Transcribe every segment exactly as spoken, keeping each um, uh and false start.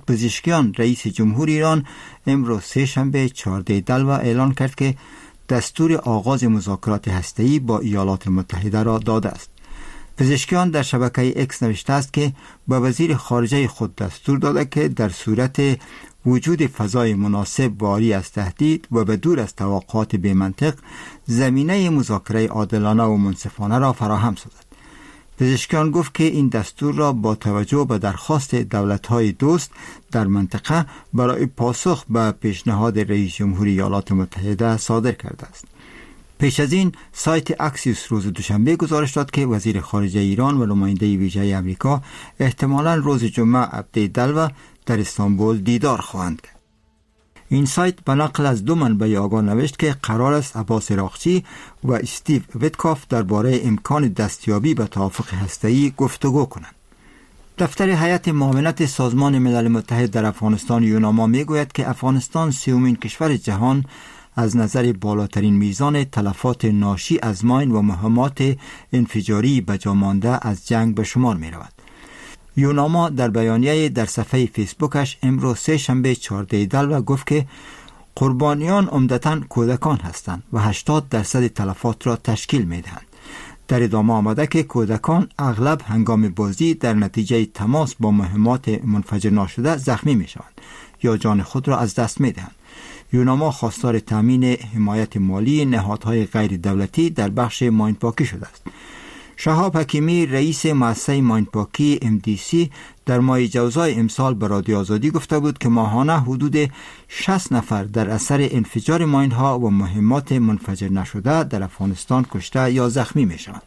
پزشکیان رئیس جمهور ایران امروز سه شنبه چهارده دلو اعلان کرد که دستور آغاز مذاکرات هسته‌ای با ایالات متحده را داده است. پزشکیان در شبکه اکس نوشته است که با وزیر خارجه خود دستور داده که در صورت وجود فضای مناسب واری از تهدید و به دور از توقعات بی‌منطق زمینه مذاکره عادلانه و منصفانه را فراهم سازد. پزشکیان گفت که این دستور را با توجه به درخواست دولت‌های دوست در منطقه برای پاسخ به پیشنهاد رئیس جمهوری ایالات متحده صادر کرده است. پیش از این سایت اکسیوس روز دوشنبه گزارش داد که وزیر خارجه ایران و نماینده ویژه آمریکا احتمالاً روز جمعه هفده دلو در استانبول دیدار خواهند کرد. این سایت به نقل از دو منبع آگاه نوشت که قرار است عباس عراقچی و استیو ویتکاف درباره امکان دستیابی به توافق هسته‌ای گفتگو کنند. دفتر هیئت معاونت سازمان ملل متحد در افغانستان یوناما میگوید که افغانستان سومین کشور جهان از نظر بالاترین میزان تلفات ناشی از ماین و مهمات انفجاری به جا مانده از جنگ به شمار می رود. یوناما در بیانیه در صفحه فیسبوکش امروز سه شنبه چهارده دلو گفت که قربانیان عمدتاً کودکان هستند و هشتاد درصد تلفات را تشکیل می دهند. در ادامه آمده که کودکان اغلب هنگام بازی در نتیجه تماس با مهمات منفجر ناشده زخمی می شوند یا جان خود را از دست می دهند. یوناما خواستار تامین حمایت مالی نهادهای غیر دولتی در بخش ماین پاکی شده است. شهاب حکیمی رئیس مؤسسه ماین پاکی ام دی سی در ماه جوزای امسال به رادیو آزادی گفته بود که ماهانه حدود شصت نفر در اثر انفجار ماین ها و مهمات منفجر نشده در افغانستان کشته یا زخمی می شوند.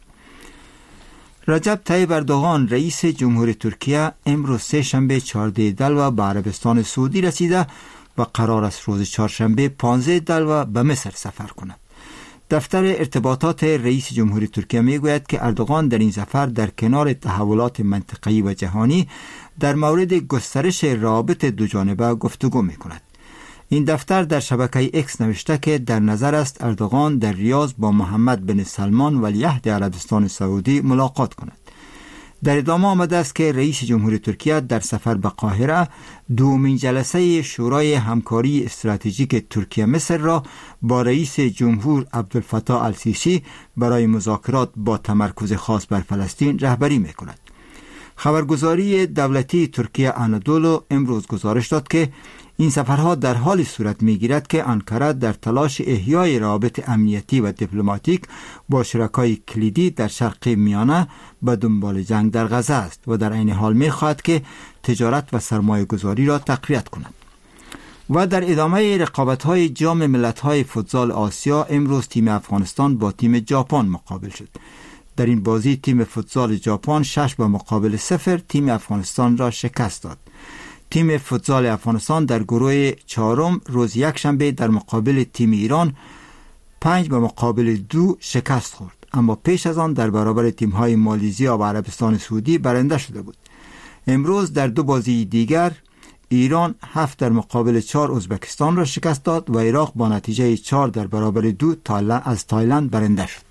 رجب طیب اردوغان رئیس جمهوری ترکیه امروز سه شنبه چهارده دلو به عربستان سعودی رسیده و قرار است روز چهارشنبه پانزده دلو به مصر سفر کند. دفتر ارتباطات رئیس جمهوری ترکیه میگوید که اردوغان در این سفر در کنار تحولات منطقه‌ای و جهانی در مورد گسترش روابط دوجانبه گفتگو میکند. این دفتر در شبکه اکس نوشته که در نظر است اردوغان در ریاض با محمد بن سلمان ولیعهد عربستان سعودی ملاقات کند. در ادامه آمده است که رئیس جمهوری ترکیه در سفر به قاهره دومین جلسه شورای همکاری استراتژیک ترکیه مصر را با رئیس جمهور عبدالفتاح السیسی برای مذاکرات با تمرکز خاص بر فلسطین رهبری می‌کند. خبرگزاری دولتی ترکیه آنادولو امروز گزارش داد که این سفرها در حال صورت می‌گیرد که آنکاره در تلاش احیای روابط امنیتی و دیپلماتیک با شرکای کلیدی در شرق میانه به دنبال جنگ در غزه است و در عین حال می‌خواهد که تجارت و سرمایه‌گذاری را تقویت کند. و در ادامه رقابت‌های جام ملت‌های فوتزال آسیا امروز تیم افغانستان با تیم ژاپن مقابل شد. در این بازی تیم فوتزال ژاپن شش به مقابل صفر تیم افغانستان را شکست داد. تیم فوتزال افغانستان در گروه چهارم روز یک شنبه در مقابل تیم ایران پنج به مقابل دو شکست خورد، اما پیش از آن در برابر تیم‌های مالزیا و عربستان سعودی برنده شده بود. امروز در دو بازی دیگر ایران هفت در مقابل چهار ازبکستان را شکست داد و عراق با نتیجه چهار در برابر دو تایلند از تایلند برنده شد.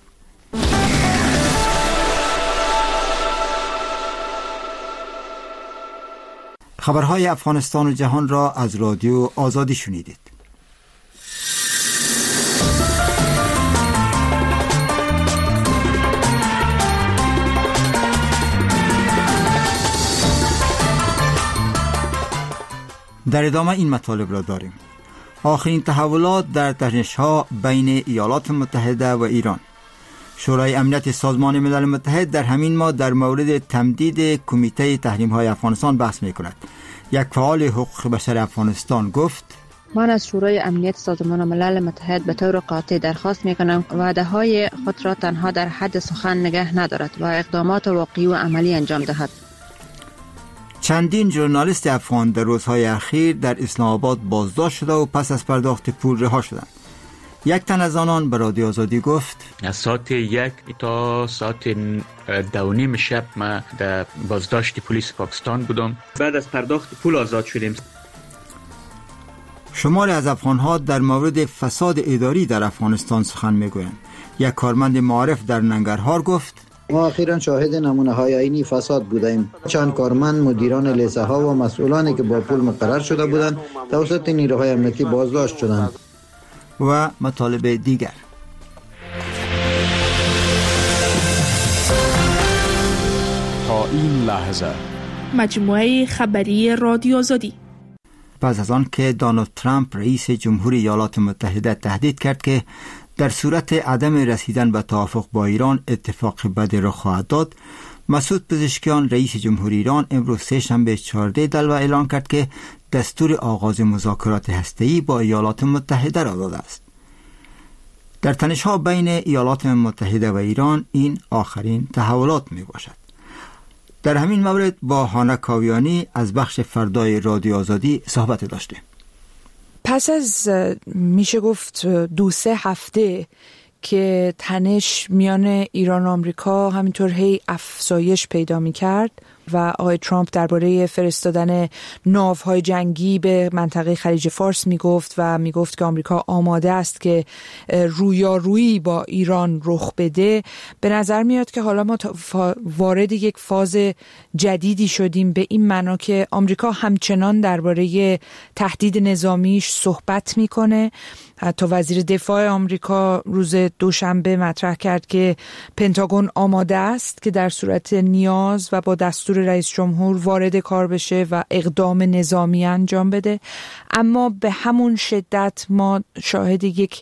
خبرهای افغانستان و جهان را از رادیو آزادی شنیدید. در ادامه این مطالب را داریم. آخرین تحولات در تنش‌ها بین ایالات متحده و ایران. شورای امنیت سازمان ملل متحد در همین ماه در مورد تمدید کمیته تحریم‌های افغانستان بحث می‌کند. یک فعال حقوق بشر افغانستان گفت: من از شورای امنیت سازمان ملل متحد به طور قاطع درخواست می‌کنم وعده‌های خود را تنها در حد سخن نگه ندارد و اقدامات واقعی و عملی انجام دهد. چندین ژورنالیست افغان در روزهای اخیر در اسلام آباد بازداشت شده و پس از پرداخت پول رها شدند. یک تن از آنان به رادیو آزادی گفت: از ساعت یک تا ساعت دو نیم شب ما در بازداشت پلیس پاکستان بودم. بعد از پرداخت پول آزاد شدیم. شماری از افغان‌ها در مورد فساد اداری در افغانستان سخن می‌گویند. یک کارمند معارف در ننگرهار گفت: ما اخیراً شاهد نمونه های عینی فساد بودیم. چند کارمند، مدیران لیسه ها و مسئولانی که با پول مقرر شده بودند توسط نیروهای امنیتی بازداشت شدند. و مطالب دیگر: تا این لحظه مجموعه خبری رادیو آزادی. پس از آن که دونالد ترامپ رئیس جمهوری ایالات متحده تهدید کرد که در صورت عدم رسیدن به توافق با ایران اتفاق بدی را خواهد داد، مسعود پزشکیان رئیس جمهوری ایران امروز سه شنبه چهارده دلو اعلان کرد که دستور آغاز مذاکرات هسته‌ای با ایالات متحده را داده است. در تنش‌ها بین ایالات متحده و ایران این آخرین تحولات می باشد. در همین مورد با هانا کاویانی از بخش فردای رادیو آزادی صحبت داشتیم. پس از میشه گفت دو سه هفته که تنش میان ایران و آمریکا همینطور هی افزایش پیدا می کرد و آقای ترامپ درباره فرستادن ناوهای جنگی به منطقه خلیج فارس می گفت و می گفت که آمریکا آماده است که رویارویی با ایران رخ بده، به نظر میاد که حالا ما وارد یک فاز جدیدی شدیم، به این معنا که آمریکا همچنان درباره تهدید نظامیش صحبت میکنه. حتی وزیر دفاع آمریکا روز دوشنبه مطرح کرد که پنتاگون آماده است که در صورت نیاز و با دستور رئیس جمهور وارد کار بشه و اقدام نظامی انجام بده. اما به همون شدت ما شاهد یک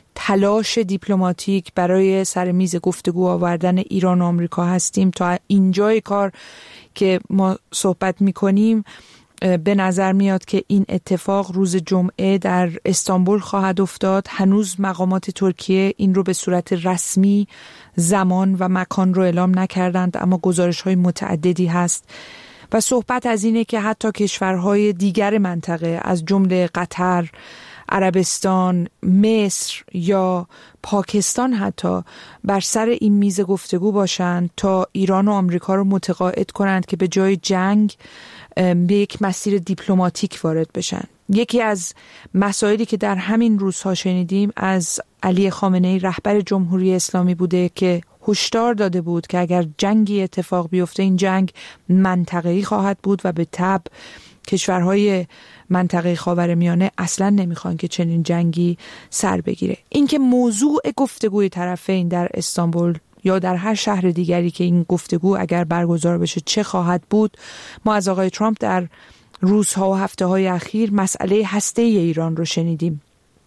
تلاش دیپلماتیک برای سر میز گفتگو آوردن ایران و آمریکا هستیم. تا اینجای کار که ما صحبت میکنیم به نظر میاد که این اتفاق روز جمعه در استانبول خواهد افتاد. هنوز مقامات ترکیه این رو به صورت رسمی زمان و مکان رو اعلام نکردند، اما گزارش های متعددی هست و صحبت از اینه که حتی کشورهای دیگر منطقه از جمله قطر، عربستان، مصر یا پاکستان حتی بر سر این میز گفتگو باشند تا ایران و آمریکا رو متقاعد کنند که به جای جنگ به یک مسیر دیپلماتیک وارد بشن. یکی از مسائلی که در همین روزها شنیدیم از علی خامنه‌ای رهبر جمهوری اسلامی بوده که هشدار داده بود که اگر جنگی اتفاق بیفته این جنگ منطقه‌ای خواهد بود و به تبع کشورهای منطقه خاورمیانه اصلا نمیخوان که چنین جنگی سر بگیره. اینکه موضوع گفتگوی طرفین در استانبول یا در هر شهر دیگری که این گفتگو اگر برگزار بشه چه خواهد بود، ما از آقای ترامپ در روزها و هفته‌های اخیر مسئله هسته‌ای ایران رو شنیدیم.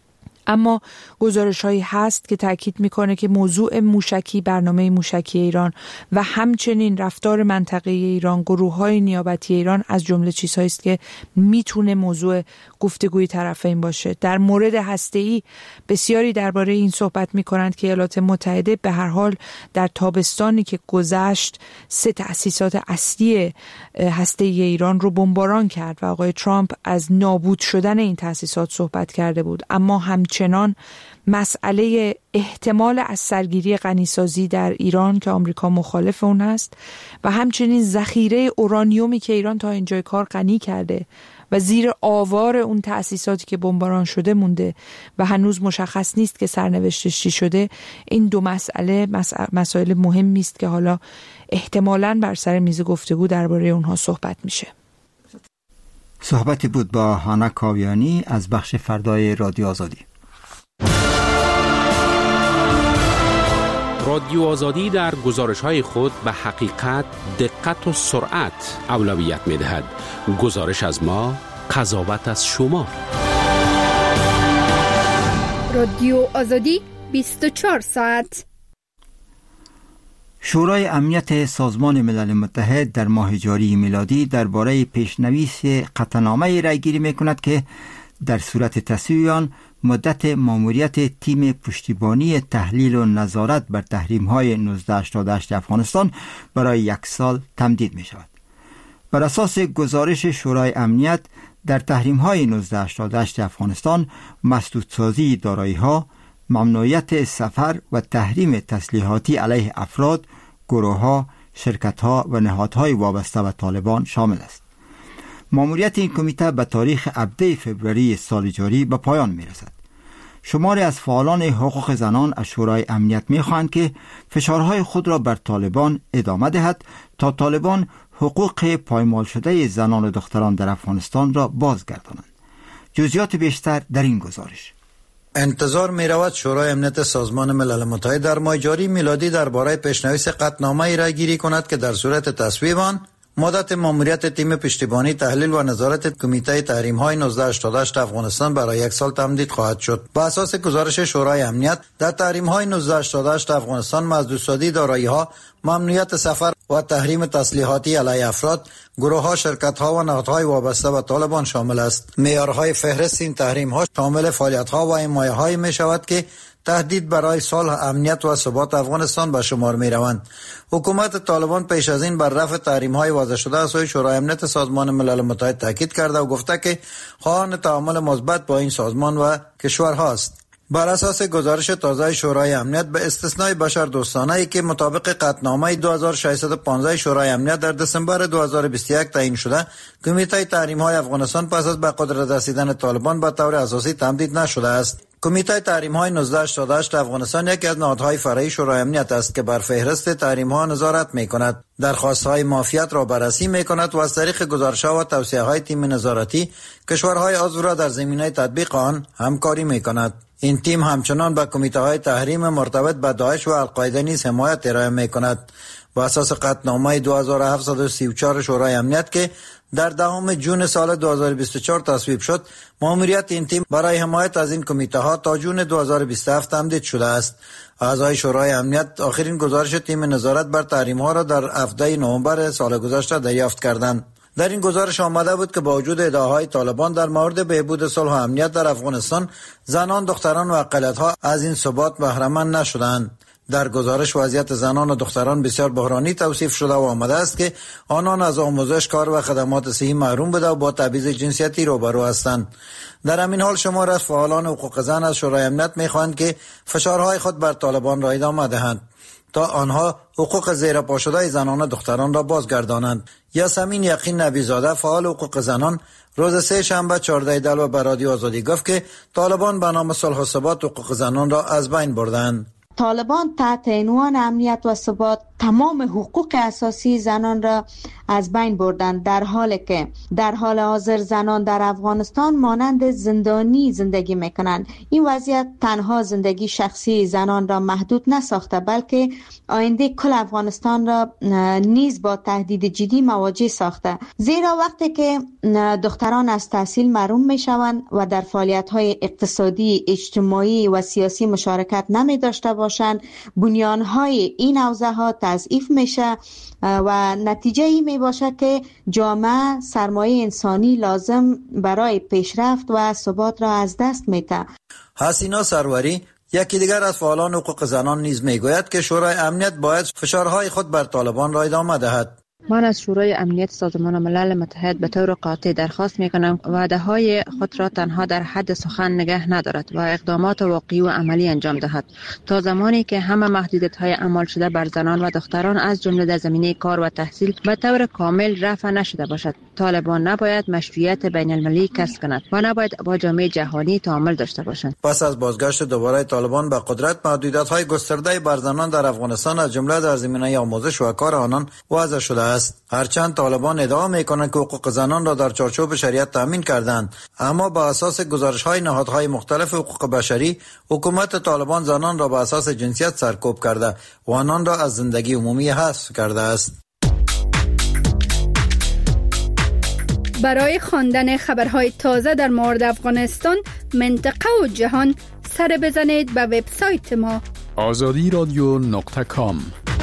اما گزارش هایی هست که تاکید میکنه که موضوع موشکی، برنامه موشکی ایران و همچنین رفتار منطقه ایران، گروه های نیابتی ایران از جمله چیزهایی است که میتونه موضوع گفتگوی طرفین باشه. در مورد هسته‌ای بسیاری درباره این صحبت میکنند که ایالات متحده به هر حال در تابستانی که گذشت سه تأسیسات اصلی هسته‌ای ایران رو بمباران کرد و آقای ترامپ از نابود شدن این تأسیسات صحبت کرده بود. اما هم چنان مسئله احتمال از سرگیری غنیسازی در ایران که آمریکا مخالف اون هست و همچنین ذخیره اورانیومی که ایران تا اینجای کار غنی کرده و زیر آوار اون تأسیساتی که بمباران شده مونده و هنوز مشخص نیست که سرنوشتش چی شده، این دو مسئله مسائل مهمی است که حالا احتمالاً بر سر میز گفتگو درباره اونها صحبت میشه. صحبتی بود با هانا کاویانی از بخش فردای رادیو آزادی. رادیو آزادی در گزارش‌های خود به حقیقت، دقت و سرعت اولویت می‌دهد. گزارش از ما، قضاوت از شما. رادیو آزادی بیست و چهار ساعت. شورای امنیت سازمان ملل متحد در ماه جاری میلادی درباره پیشنویس قطعنامه رایگیری می‌کند که در صورت تصویب آن مدت ماموریت تیم پشتیبانی تحلیل و نظارت بر تحریم‌های نوزده هشتاد و هشت افغانستان برای یک سال تمدید می شود. بر اساس گزارش شورای امنیت در تحریم‌های نوزده هشتاد و هشت افغانستان مسدودسازی دارایی‌ها، ممنوعیت سفر و تحریم تسلیحاتی علیه افراد، گروه‌ها، شرکت‌ها و نهادهای وابسته به طالبان شامل است. ماموریت این کمیته به تاریخ هفدهم فوریه سال جاری به پایان می رسد. شماری از فعالان حقوق زنان از شورای امنیت می‌خواهند که فشارهای خود را بر طالبان ادامه دهد تا طالبان حقوق پایمال شده زنان و دختران در افغانستان را بازگردانند. جزئیات بیشتر در این گزارش. انتظار می رود شورای امنیت سازمان ملل متحد در ماه جاری میلادی درباره پیشنویس قطعنامه رای گیری کند که در صورت تصویب آن مدت ماموریت تیم پشتیبانی تحلیل و نظارت کمیته تحریم های نوزده هشتاد و هشت افغانستان برای یک سال تمدید خواهد شد. بر اساس گزارش شورای امنیت در تحریم های نوزده هشتاد و هشت افغانستان محدودسازی دارایی ها، ممنوعیت سفر و تحریم تسلیحاتی علیه افراد، گروه ها، شرکت ها و نهادهای وابسته به طالبان شامل است. معیارهای فهرست این تحریم ها شامل فعالیت ها و حمایت های می شود که تهدید برای صلح، امنیت و ثبات افغانستان به شمار می روند. حکومت طالبان پیش از این بر رفع تحریم های وضع شده از سوی شورای امنیت سازمان ملل متحد تاکید کرده و گفته که خواهان تعامل مثبت با این سازمان و کشورهاست. بر اساس گزارش تازه شورای امنیت به استثنای بشر دوستانه ای که مطابق قطعنامه دو هزار و ششصد و پانزده شورای امنیت در دسامبر دو هزار و بیست و یک تعیین شده، کمیته تحریم های افغانستان پس از به قدرت رسیدن طالبان به طور اساسی تمدید نشده است. کمیته تحریم های نوزده هشتاد و هشت افغانستان یکی از نهادهای فرعی شورای امنیت است که بر فهرست تحریم ها نظارت می کند، درخواست های معافیت را بررسی می کند و از طریق گزارش ها و توصیه های تیم نظارتی کشورهای عضو را در زمینه تطبیق آن همکاری می کند. این تیم همچنان به کمیته های تحریم مرتبط به داعش و القاعده نیز حمایت ارائه می کند. با اساس قطعنامه دو هزار و هفتصد و سی و چهار شورای امنیت که در دهم جون سال دو هزار و بیست و چهار تصویب شد، ماموریت این تیم برای حمایت از این کمیته ها تا جون دو هزار و بیست و هفت تمدید شده است. اعضای شورای امنیت آخرین گزارش تیم نظارت بر تحریم ها را در هفده نوامبر سال گذشته دریافت کردند. در این گزارش آمده بود که با وجود ادعاهای طالبان در مورد بهبود صلح و امنیت در افغانستان، زنان، دختران و اقلیت‌ها از این ثبات بهره مند نشدند. در گزارش وضعیت زنان و دختران بسیار بحرانی توصیف شده و آمده است که آنان از آموزش، کار و خدمات صحی محروم بوده و با تبعیض جنسیتی روبرو هستند. در همین حال شمار از فعالان حقوق زن از شورای امنیت می‌خواهند که فشارهای خود بر طالبان را ادامه دهند تا آنها حقوق زیرپا شده زنان و دختران را بازگردانند. یاسمین یقین نبیزاده، فعال حقوق زنان، روز سه شنبه چهارده دلو به رادیو آزادی گفت که طالبان به نام صلح و ثبات حقوق زنان را از بین بردند. طالبان تحت عنوان امنیت و ثبات تمام حقوق اساسی زنان را از بین بردند، در حالی که در حال حاضر زنان در افغانستان مانند زندانی زندگی میکنند. این وضعیت تنها زندگی شخصی زنان را محدود نساخته، بلکه آینده کل افغانستان را نیز با تهدید جدی مواجه ساخته، زیرا وقتی که دختران از تحصیل محروم میشوند و در فعالیت‌های اقتصادی، اجتماعی و سیاسی مشارکت نمی داشته باشند، بنیان‌های این حوزه‌ها تضعیف میشه و نتیجه ای می باشه که جامعه سرمایه انسانی لازم برای پیشرفت و ثبات را از دست میده. حسینا سروری، یکی دیگر از فعالان حقوق زنان، نیز میگوید که شورای امنیت باید فشارهای خود بر طالبان را ادامه دهد. من از شورای امنیت سازمان ملل متحد به طور قاطع درخواست میکنم وعده های خود را تنها در حد سخن نگه ندارد و اقدامات واقعی و عملی انجام دهد تا زمانی که همه محدودیت های اعمال شده بر زنان و دختران از جمله در زمینه کار و تحصیل به طور کامل رفع نشده باشد. طالبان نباید مشروعیت بین المللی کسب کند و نباید با جامعه جهانی تعامل داشته باشند. پس از بازگشت دوباره طالبان به قدرت، محدودیت های گسترده بر زنان در افغانستان از جمله در زمینه آموزش و کار آنان وضع شده است. هرچند طالبان ادعا میکنند که حقوق زنان را در چارچوب شریعت تامین کردند، اما با اساس گزارش‌های نهادهای مختلف حقوق بشری، حکومت طالبان زنان را با اساس جنسیت سرکوب کرده و آنان را از زندگی عمومی حذف کرده است. برای خواندن خبرهای تازه در مورد افغانستان، منطقه و جهان، سر بزنید به وبسایت ما آزادی رادیو نقطه کام.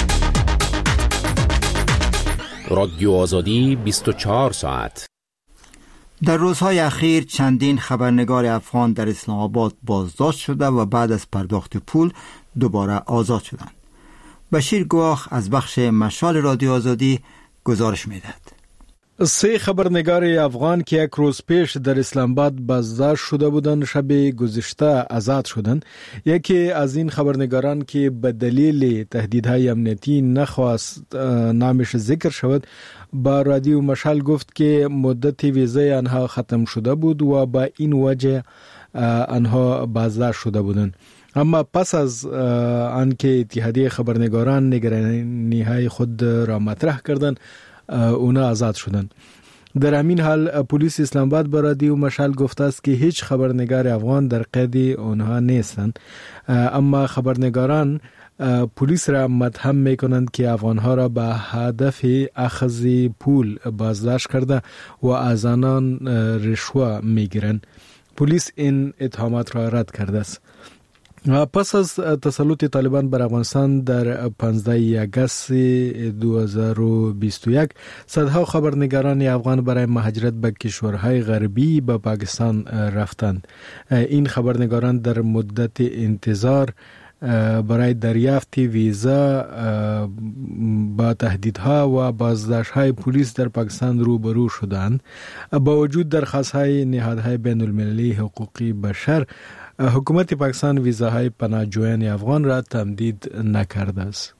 رادیو آزادی بیست و چهار ساعت. در روزهای اخیر چندین خبرنگار افغان در اسلام آباد بازداشت شده و بعد از پرداخت پول دوباره آزاد شدند. بشیر گواخ از بخش مشال رادیو آزادی گزارش می‌دهد. سه خبرنگار افغان که یک روز پیش در اسلام آباد بازداشت شده بودند، شب گذشته آزاد شدند. یکی از این خبرنگاران که به دلیل تهدیدهای امنیتی نخواست نامش ذکر شود، با رادیو مشال گفت که مدت ویزای آنها ختم شده بود و با این وجه آنها بازداشت شده بودند. اما پس از آنکه اتحادیه خبرنگاران نگرانی‌های خود را مطرح کردند، اونا آزاد شدند. در همین حال پلیس اسلام آباد به رادیو مشعل گفته است که هیچ خبرنگار افغان در قید آنها نیستند، اما خبرنگاران پلیس را متهم میکنند که افغانها را به هدف اخذ پول بازداشت کرده و از آنان رشوه میگیرند. پلیس این اتهامات را رد کرده است. پس از تسلط طالبان بر افغانستان در پانزده آگوست دو هزار و بیست و یک، صدها خبرنگاران افغان برای مهاجرت به کشورهای غربی به پاکستان رفتند. این خبرنگاران در مدت انتظار برای دریافت ویزا با تهدیدها و بازداشت‌های پلیس در پاکستان روبرو شدند. با وجود درخواست‌های نهادهای بین المللی حقوقی بشر، حکومت پاکستان ویزاهای پناهجویان افغان را تمدید نکرده است.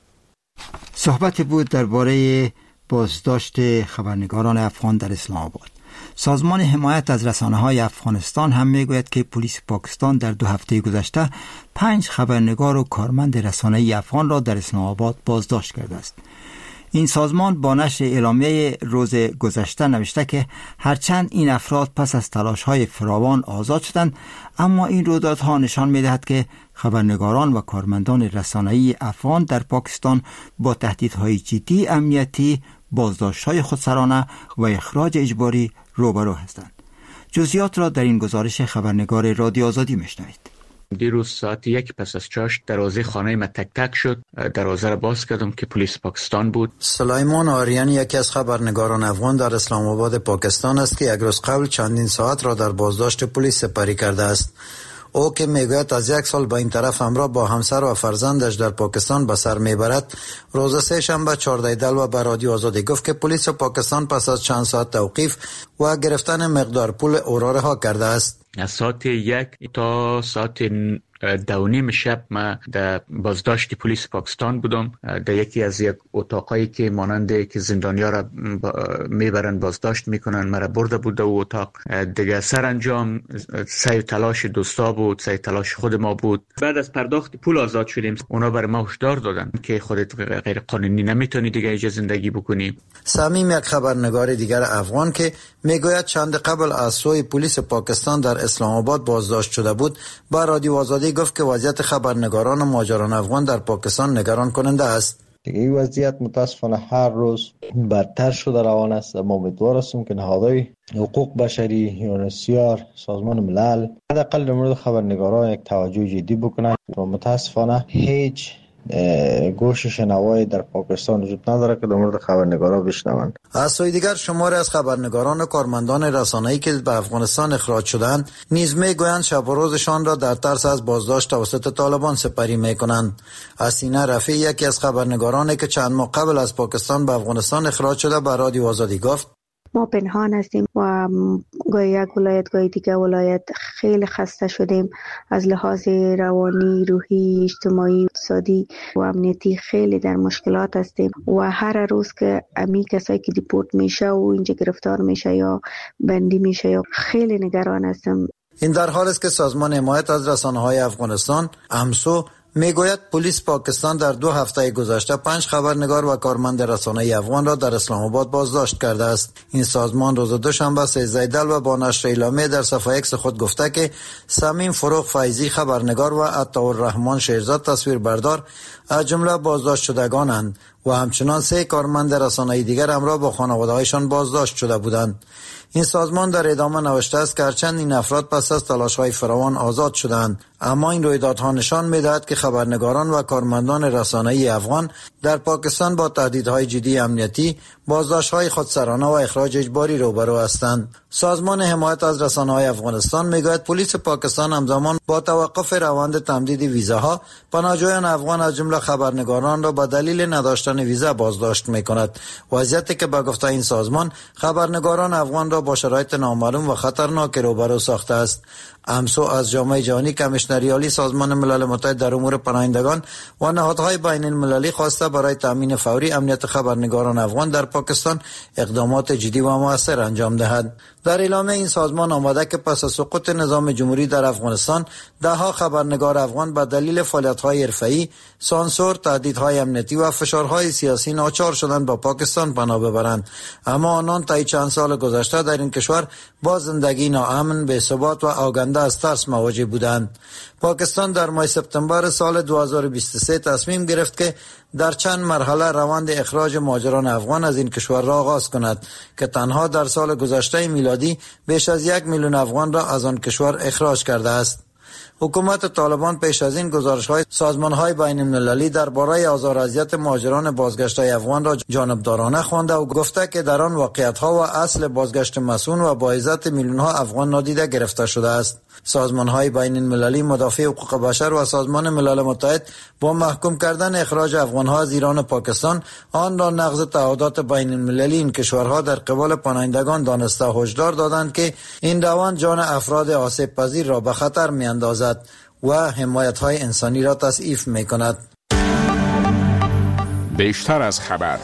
صحبت بود درباره بازداشت خبرنگاران افغان در اسلام آباد. سازمان حمایت از رسانه‌های افغانستان هم میگوید که پلیس پاکستان در دو هفته گذشته پنج خبرنگار و کارمند رسانه‌ای افغان را در اسلام آباد بازداشت کرده است. این سازمان با نشر اعلامیه روز گذشته نوشته که هرچند این افراد پس از تلاش‌های فراوان آزاد شدند، اما این رویدادها نشان می‌دهد که خبرنگاران و کارمندان رسانه‌ای افغان در پاکستان با تهدیدهای جدی امنیتی، بازداشت‌های خودسرانه و اخراج اجباری روبرو هستند. جزئیات را در این گزارش خبرنگار رادیو آزادی میشنوید. دیروز ساعت یک پس از چاشت دروازه خانه من تک تک شد. دروازه را باز کردم که پلیس پاکستان بود. سلیمان آریان یکی از خبرنگاران افغان در اسلام آباد پاکستان است که یک روز قبل چندین ساعت را در بازداشت پلیس سپری کرده است. او که میگوید از یک سال به این طرف همراه با همسر و فرزندش در پاکستان به سر میبرد، روز سه شنبه چهارده دلو به رادیو آزادی گفت که پلیس پاکستان پس از چند ساعت توقیف و گرفتن مقدار پول او را رها کرده است. از ساعت یک تا ساعت دو نیم شب من در بازداشت پلیس پاکستان بودم. در یکی از یک اتاقایی که مانند که زندانیا را میبرن بازداشت میکنن مرا برده بود در اتاق. دیگه سرانجام سعی تلاش دوستا بود، سعی تلاش خود ما بود. بعد از پرداخت پول آزاد شدیم. اونا برای ما هشدار دادن که خودت غیر قانونی نمیتونی دیگه اینجا زندگی بکنی. سمیم یک خبرنگار دیگر افغان که میگوید چند قبل از سوی پلیس پاکستان در اسلام آباد بازداشت شده بود، با رادیو آزادی گفت که وضعیت خبرنگاران و مهاجران افغان در پاکستان نگران کننده است. دیگه این وضعیت متاسفانه هر روز بدتر شده روان است. ما امیدوار هستیم که نهادهای حقوق بشری، یونسیار، سازمان ملل حداقل در مورد خبرنگاران یک توجه جدی بکنند. و متاسفانه هیچ گوش شنوایی در پاکستان وجود نداره که در مورد خبرنگاران بشنوند. از سوی دیگر شماری از خبرنگاران و کارمندان رسانه‌ای که به افغانستان اخراج شدند نیز میگویند شب و روزشان را در ترس از بازداشت توسط طالبان سپری میکنند. اسینه رفیع یکی از خبرنگارانی که چند ماه قبل از پاکستان به افغانستان اخراج شده به رادیو آزادی گفت ما پنهان هستیم و گاهی یک ولایت گاهی دیگه ولایت خیلی خسته شدیم. از لحاظ روانی، روحی، اجتماعی، اقتصادی و امنیتی خیلی در مشکلات هستیم و هر روز که امی کسایی که دیپورت میشه و اینجا گرفتار میشه یا بندی میشه یا خیلی نگران هستم. این در حال است که سازمان حمایت از رسانه‌های افغانستان امسو میگوید پلیس پاکستان در دو هفته گذشته پنج خبرنگار و کارمند رسانه افغان را در اسلام آباد بازداشت کرده است. این سازمان روز دوشنبه سیزده دلو با نشر اعلامیه در صفحه ایکس خود گفته که سمیم فروغ فیضی خبرنگار و عطاالرحمن شیرزاد تصویربردار از جمله بازداشت شدگانند و همچنان سه کارمند رسانه‌ای دیگر همراه با خانواده‌هایشان بازداشت شده بودند. این سازمان در ادامه نوشته است که هرچند این افراد پس از تلاش‌های فراوان آزاد شدند، اما این رویدادها نشان می‌دهد که خبرنگاران و کارمندان رسانه‌ای افغان در پاکستان با تهدیدهای جدی امنیتی، بازداشت‌های خودسرانه و اخراج اجباری روبرو هستند. سازمان حمایت از رسانه‌های افغانستان می‌گوید پلیس پاکستان همزمان با توقف روند تمدید ویزاها پناهجویان افغان از جمله خبرنگاران را به دلیل نداشتن ویزا بازداشت می‌کند. وضعیتی که به گفته این سازمان خبرنگاران افغان را با شرایط نامعلوم و خطرناک روبرو ساخته است. امسو از جامعه جهانی کمیشنر کمیشنری عالی سازمان ملل متحد در امور پناهندگان و نهادهای بین المللی خواسته برای تامین فوری امنیت خبرنگاران افغان در پاکستان اقدامات جدی و مؤثر انجام دهد. در اعلامیه این سازمان آمده که پس از سقوط نظام جمهوری در افغانستان دهها خبرنگار افغان به دلیل فعالیت‌های حرفه‌ای، سانسور، تهدیدهای امنیتی و فشارهای سیاسی ناچار شدند با پاکستان پناه ببرند، اما آنان طی چند سال گذشته در این کشور با زندگی ناامن، بی‌ثبات و آگنده از ترس مواجه بودند. پاکستان در ماه سپتامبر سال دو هزار و بیست و سه تصمیم گرفت که در چند مرحله روند اخراج مهاجران افغان از این کشور را آغاز کند که تنها در سال گذشته میلادی بیش از یک میلیون افغان را از آن کشور اخراج کرده است. حکومت طالبان پیش از این گزارش‌های سازمان‌های بین‌المللی درباره آزار و اذیت مهاجران بازگشته افغان را جانبدارانه خوانده و گفته که در آن واقعیت‌ها و اصل بازگشت مسئول و با عزت میلیون‌ها افغان نادیده گرفته شده است. سازمان‌های بین‌المللی مدافع حقوق بشر و سازمان ملل متحد با محکوم کردن اخراج افغان‌ها از ایران و پاکستان آن را نقض تعهدات بین‌المللی این کشورها در قبال پناهندگان دانسته هشدار دادند که این روند جان افراد آسیب پذیر را به خطر می‌اندازد و حمایت‌های انسانی را تضعیف می‌کند. بیشتر از خبر.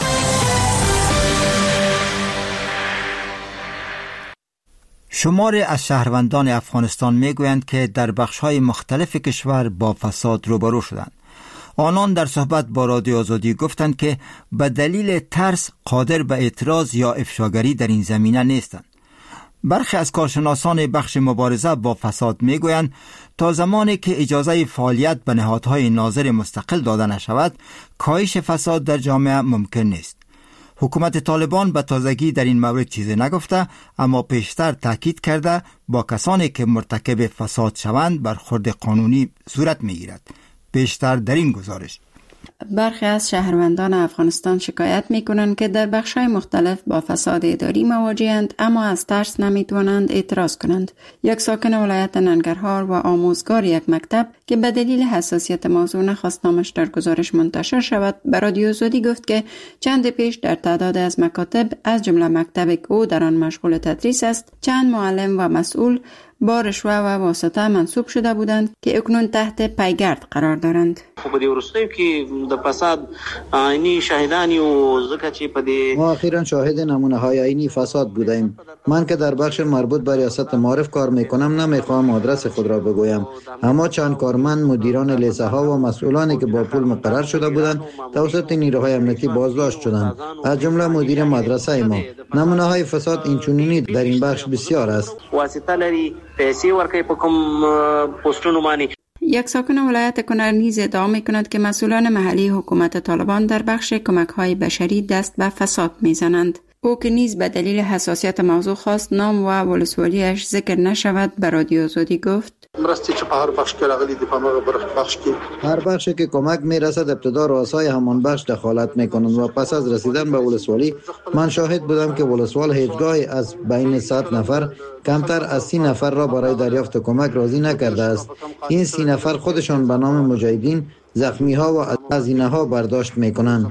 شماری از شهروندان افغانستان میگویند که در بخش‌های مختلف کشور با فساد روبرو شدند. آنان در صحبت با رادیو آزادی گفتند که به دلیل ترس قادر به اعتراض یا افشاگری در این زمینه نیستند. برخی از کارشناسان بخش مبارزه با فساد میگویند تا زمانی که اجازه فعالیت به نهادهای ناظر مستقل داده نشود، کاهش فساد در جامعه ممکن نیست. حکومت طالبان به تازگی در این مورد چیزی نگفته، اما پیشتر تاکید کرده با کسانی که مرتکب فساد شوند برخورد قانونی صورت میگیرد. بیشتر در این گزارش. برخی از شهروندان افغانستان شکایت میکنند که در بخش‌های مختلف با فساد اداری مواجه‌اند، اما از ترس نمیتوانند اعتراض کنند. یک ساکن ولایت ننگرهار و آموزگار یک مکتب که به دلیل حساسیت موضوع نخواست نامش در گزارش منتشر شود، به رادیو آزادی گفت که چند پیش در تعداد از مکاتب از جمله مکتب که او در آن مشغول تدریس است، چند معلم و مسئول با رشوه و واسطه منصوب شده بودند که اکنون تحت پیگرد قرار دارند. خو په ورستیو کې د فساد عینی شاهدانی او ځکه چې په دې ما اخیراً شاهد نمونه های عینی فساد بودیم. من که در بخش مربوط به ریاست معارف کار میکنم نمیخوام آدرس خود را بگویم، اما چند کارمند، مدیران لیسه ها و مسئولانی که با پول مقرر شده بودند توسط نیروهای امنیتی بازداشت شدند، از جمله مدیر مدرسه ما. نمونه های فساد اینچنینی در این بخش بسیار است. واسطه لري پیسې ورکوي په کوم پوسټونو باندې. یک ساکن ولایت کنر نیز ادعا می‌کند که مسئولان محلی حکومت طالبان در بخش کمک‌های بشری دست به فساد می‌زنند. او که نیز به دلیل حساسیت موضوع خواست نام و ولسوالیش ذکر نشود، به رادیو آزادی گفت مرستی چې په هر بخش کې راغلي دي، په هر بخش کې هر بخش که کمک میرسد ابتدا رؤسای همان بخش دخالت میکنند و پس از رسیدن به ولسوالی من شاهد بودم که ولسوال هیچگاهی از بین صد نفر کمتر از سی نفر را برای دریافت کمک راضی نکرده است. این سی نفر خودشان به نام مجاهدین زخمی ها و هزینه ها برداشت میکنند.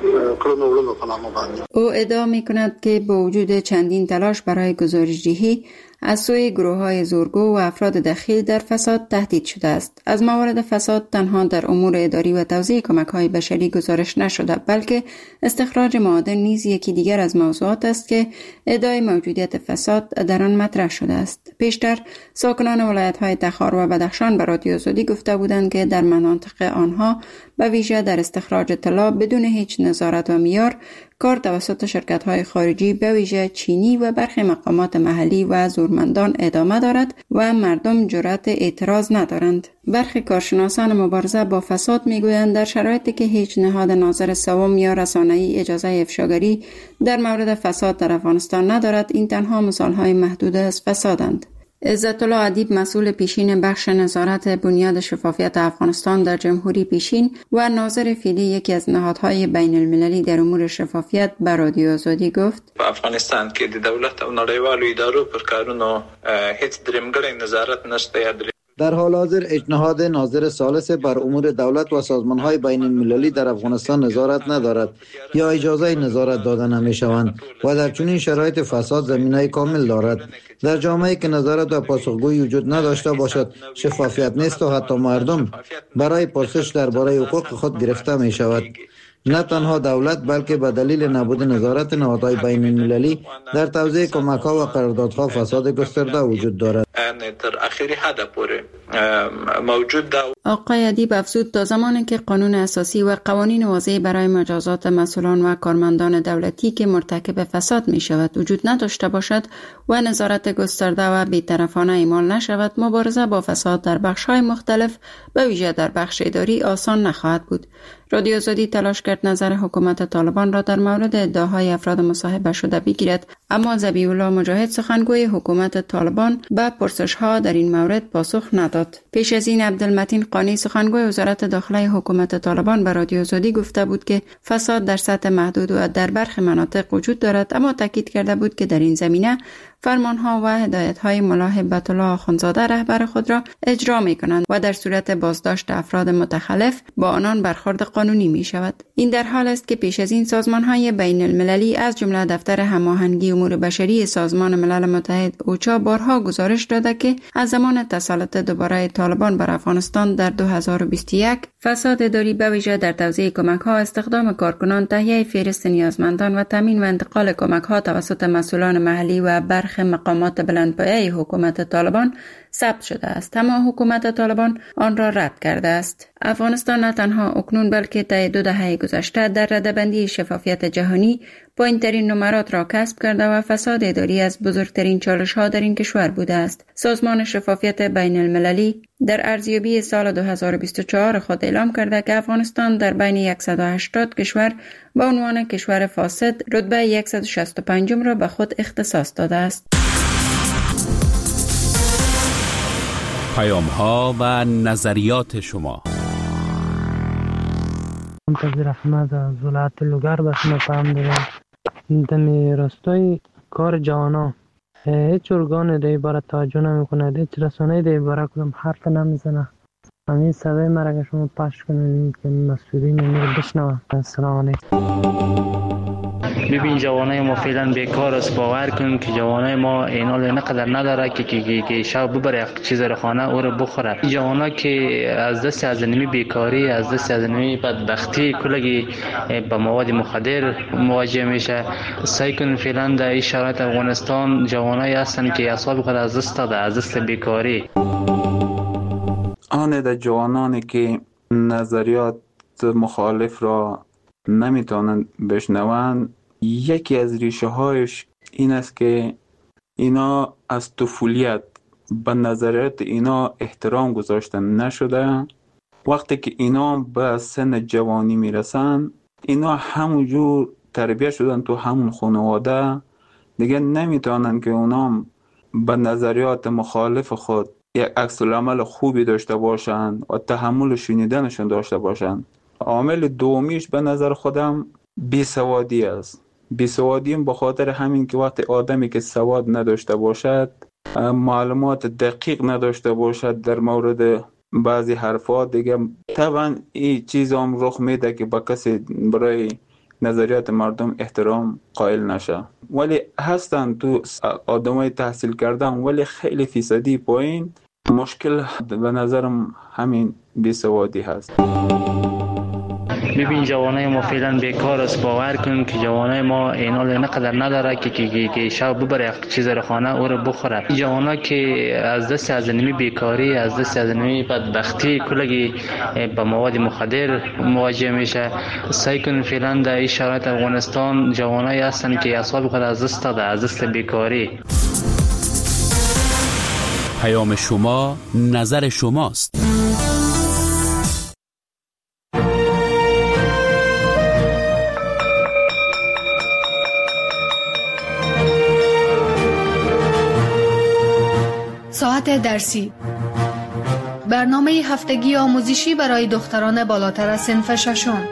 او ادعا میکند که با وجود چندین تلاش برای گزارش‌دهی از سوی گروه‌های زورگو و افراد دخیل در فساد تهدید شده است. از موارد فساد تنها در امور اداری و توزیع کمک‌های بشری گزارش نشده، بلکه استخراج معادن نیز یکی دیگر از موضوعات است که ادعای موجودیت فساد در آن مطرح شده است. پیشتر ساکنان ولایت‌های تخار و بدخشان به رادیو آزادی گفته بودند که در مناطق آنها به ویژه در استخراج طلا بدون هیچ نظارت و معیار کار توسط شرکت‌های خارجی به ویژه چینی و برخی مقامات محلی و زورمندان ادامه دارد و مردم جرأت اعتراض ندارند. برخی کارشناسان مبارزه با فساد میگویند در شرایطی که هیچ نهاد ناظر سوم یا رسانه‌ای اجازه افشاگری در مورد فساد در افغانستان ندارد، این تنها مثال‌های محدود از فسادند. عزت الله ادیب، مسئول پیشین بخش نظارت بنیاد شفافیت افغانستان در جمهوری پیشین و ناظر فعلی یکی از نهادهای بین المللی در امور شفافیت، به رادیو آزادی گفت: په افغانستان کې د دولت او نړیوالو ادارو پر کارونو هیڅ درېمګړی نظارت نشته. در حال حاضر اجنهاد ناظر ثالث بر امور دولت و سازمان‌های بین المللی در افغانستان نظارت ندارد یا اجازه نظارت داده نمی‌شوند و در چنین شرایط فساد زمینه کامل دارد. در جامعه‌ای که نظارت و پاسخگویی وجود نداشته باشد شفافیت نیست و حتی مردم برای پرسش درباره حقوق خود گرفته می‌شود. نه تنها دولت بلکه به دلیل نبود نظارت نهادهای بین المللی در توزیع کمک‌ها و قراردادها فساد گسترده وجود دارد. در آخری حد پوره موجود ده. آقای ادیب افزود تا زمانی که قانون اساسی و قوانین واضح برای مجازات مسئولان و کارمندان دولتی که مرتکب فساد می شود وجود نداشته باشد و نظارت گسترده و بی‌طرفانه اعمال نشود، مبارزه با فساد در بخش‌های مختلف به ویژه در بخش اداری آسان نخواهد بود. رادیو آزادی تلاش کرد نظر حکومت طالبان را در مورد ادعاهای افراد مصاحبه شده بگیرد، اما ذبیح الله مجاهد سخنگوی حکومت طالبان به پرسش‌ها در این مورد پاسخ نداد. پیش از این عبدالمتین قانی سخنگوی وزارت داخله حکومت طالبان به رادیو آزادی گفته بود که فساد در سطح محدود و در برخی مناطق وجود دارد، اما تاکید کرده بود که در این زمینه فرمانها و هدایت‌های ملا هبت الله آخوندزاده رهبر خود را اجرا می‌کنند و در صورت بازداشت افراد متخلف با آنان برخورد قانونی می‌شود. این در حال است که پیش از این سازمان‌های بین المللی از جمله دفتر هماهنگی امور بشری سازمان ملل متحد اوچا بارها گزارش داده که از زمان تسلط دوباره طالبان بر افغانستان در دو هزار و بیست و یک فساد اداری به ویژه در توزیع کمک‌ها، استخدام کارکنان، تهیه فهرست نیازمندان و تامین و انتقال کمک‌ها توسط مسئولان محلی و برخی مقامات بلندپایه حکومت طالبان ثبت شده است، اما حکومت طالبان آن را رد کرده است. افغانستان نه تنها اکنون بلکه طی دو دهه گذشته در رده‌بندی شفافیت جهانی پایین‌ترین نمرات را کسب کرده و فساد اداری از بزرگترین چالش‌ها در این کشور بوده است. سازمان شفافیت بین المللی در ارزیابی سال دو هزار و بیست و چهار خود اعلام کرده که افغانستان در بین صد و هشتاد کشور با عنوان کشور فاسد رتبه صد و شصت و پنج را به خود اختصاص داده است. پیام ها و نظریات شما. منتظر احمد از ولایت لوگر به شما پیام دادم. دمی راستای کار جوانا هیچ ارگان در عبارت توجه نمی کند، هیچ رسانه در عبارت کدام حرف نمیزنه. همین صدای مرا که شما پخش کنید که مسئولین رو بشنوند. السلام علیکم. ببین جوانای ما فعلا بیکار است، باور کن که جوانای ما اینال نقدر نداره که که که, که شب ببره چیز رو خانه او رو بخوره. جوانا که از دست از نمی بیکاری، از دست از نمی بدبختی کلگی با مواد مخدر مواجه میشه. سعی کن فعلا در این شرایط افغانستان جوانای هستن که اعصاب خود از دست داده، از دست بیکاری. آن در جوانانی که نظریات مخالف را نمیتونن بشنون، یکی از ریشه هایش این است که اینا از طفولیت به نظریات اینا احترام گذاشتن نشده. وقتی که اینا به سن جوانی میرسن، اینا همونجور تربیت شدن تو همون خانواده، دیگه نمیتونن که اونا به نظریات مخالف خود یک عکس العمل خوبی داشته باشن و تحمل شنیدنشون داشته باشن. عامل دومیش به نظر خودم بیسوادی است. بیسوادی به خاطر همین که وقتی آدمی که سواد نداشته باشد، معلومات دقیق نداشته باشد در مورد بعضی حرفات، دیگه طبعا این چیز هم رخ میده که با کسی برای نظریات مردم احترام قائل نشه. ولی هستن تو آدمای تحصیل کردن ولی خیلی فیصدی پایین. مشکل به نظرم همین بیسوادی هست. ببین جوانای ما فعلا بیکار است، باور کن که جوانای ما اینال نقدر نداره که که که, که شب ببره چیز رو خانه او رو بخوره. جوانا که از دست از نمی بیکاری، از دست از نمی بدبختی کلگی با مواد مخدر مواجه میشه. سعی کن فعلا در این شرایط افغانستان جوانای هستن که اعصاب خود از دست داده، از دست بیکاری. پیام شما نظر شماست. ساعت درسی، برنامه هفتگی آموزشی برای دختران بالاتر از صنف ششم.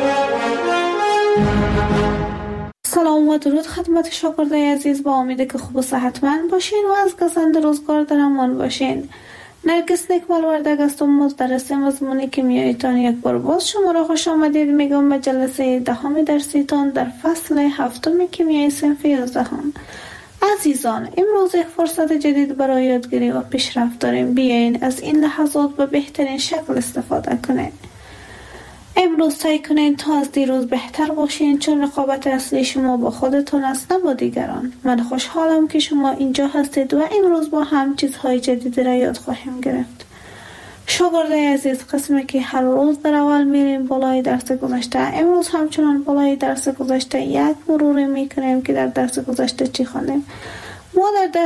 سلام و درود خدمت شاگردای عزیز، با امید که خوب و صحتمند باشین و از گزند روزگار در امان باشین. نرگس نکمال وردگ است و مدرس مضمون کیمیایی تان یک بار باز شما را خوش آمدید میگم به جلسه دهم درسی تان در فصل هفتم کیمیای صنف یازدهم. عزیزان، امروز یک فرصت جدید برای یادگیری و پیشرفت داریم. بیاین از این لحظات به بهترین شکل استفاده کنید. امروز سعی کنین تا از دیروز بهتر باشین، چون رقابت اصلی شما با خودتون است نه با دیگران. من خوشحالم که شما اینجا هستید و امروز با هم چیزهای جدید را یاد خواهیم گرفت. شاگردای عزیز، قسمی که هر روز در اول میریم بالای درس گذشته، امروز همچنان بالای درس گذشته یک مروری میکنیم که در درس گذشته چی خواندیم. ما در